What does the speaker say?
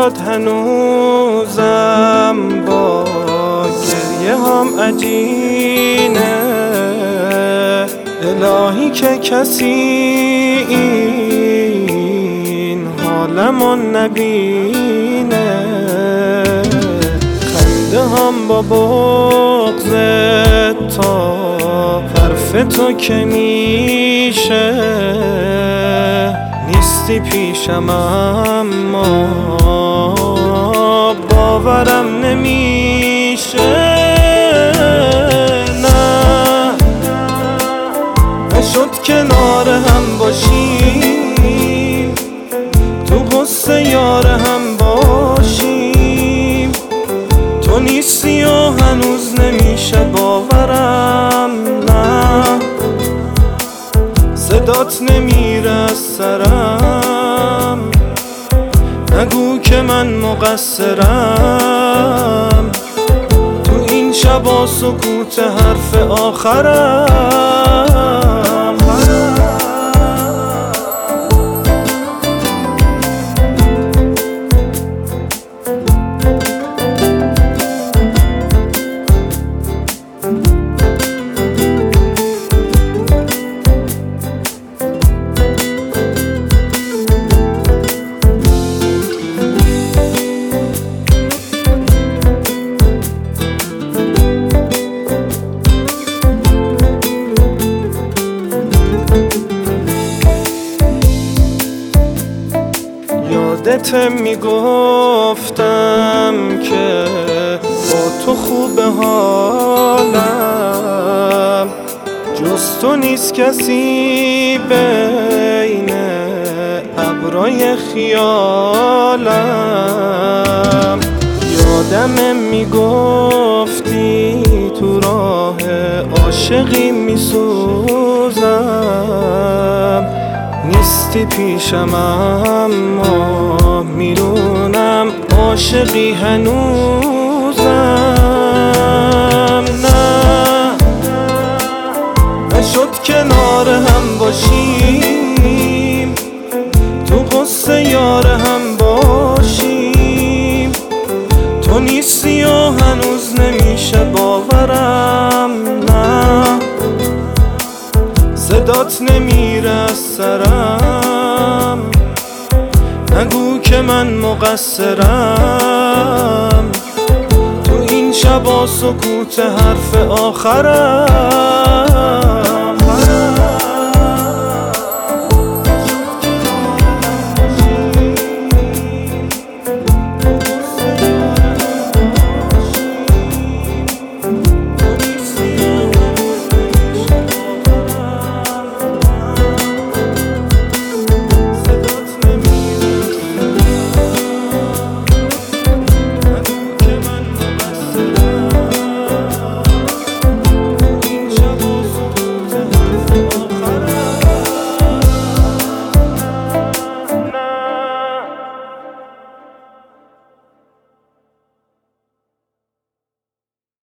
برات هنوزم با گریه هم عجینه. الهی که کسی این حالمون نبینه. خنده هم با بغض تا حرف تو که میشه. نیستی پیشم اما باورم نمیشه. نه نشد کنار هم باشیم، تو غصه یار هم باشیم. تو نیستی و هنوز نمیشه باورم. نه صدات نمیره از سرم، نگو که من مقصرم. تو این شبا سکوت حرف آخرم. یادت میگفتم که با تو خوبه حالم، جز تو نیست کسی بین ابرای خیالم. یادم میگفتی تو راه عاشقی میسوزم. نیستی پیشم اما میدونم عاشقی هنوزم. نه نشد کنار هم باشیم، تو غصه یار هم باشیم. تو نیستی و هنوز نمیشه باورم. نه صدات نمیره از سرم، نگو که من مقصرم. تو این شبا سکوت حرف آخرم.